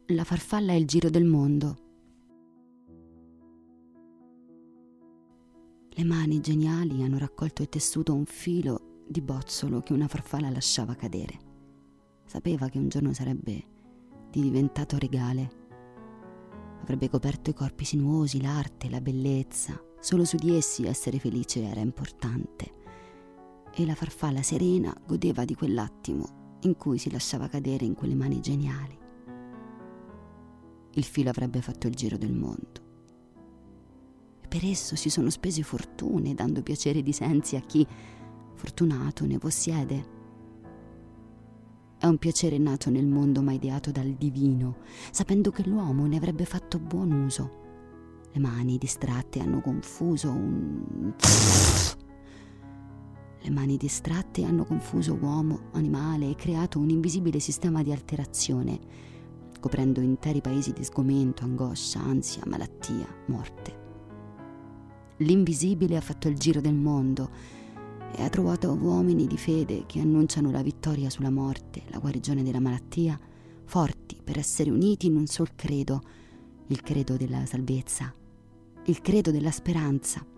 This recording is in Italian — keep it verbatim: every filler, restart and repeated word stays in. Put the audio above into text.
La farfalla e il giro del mondo. Le mani geniali hanno raccolto e tessuto un filo di bozzolo che una farfalla lasciava cadere. Sapeva che un giorno sarebbe diventato regale. Avrebbe coperto i corpi sinuosi, l'arte, la bellezza. Solo su di essi essere felice era importante. E la farfalla serena godeva di quell'attimo in cui si lasciava cadere in quelle mani geniali. Il filo avrebbe fatto il giro del mondo. E per esso si sono spese fortune, dando piacere di sensi a chi, fortunato, ne possiede. È un piacere nato nel mondo ma ideato dal divino, sapendo che l'uomo ne avrebbe fatto buon uso. Le mani distratte hanno confuso un... Le mani distratte hanno confuso uomo, animale e creato un invisibile sistema di alterazione, coprendo interi paesi di sgomento, angoscia, ansia, malattia, morte. L'invisibile ha fatto il giro del mondo e ha trovato uomini di fede che annunciano la vittoria sulla morte, la guarigione della malattia, forti per essere uniti in un sol credo, il credo della salvezza, il credo della speranza.